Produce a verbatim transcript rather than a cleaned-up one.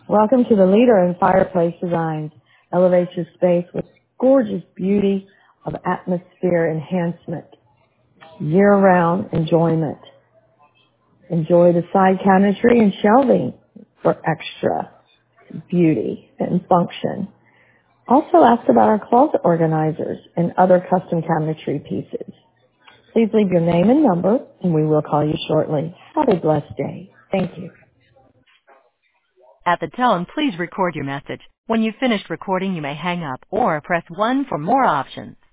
Welcome to the leader in fireplace designs. Elevate your space with gorgeous beauty of atmosphere enhancement, year-round enjoyment. Enjoy the side cabinetry and shelving for extra beauty and function. Also ask about our closet organizers and other custom cabinetry pieces. Please leave your name and number, and we will call you shortly. Have a blessed day. Thank you. At the tone, please record your message. When you've finished recording, you may hang up or press one for more options.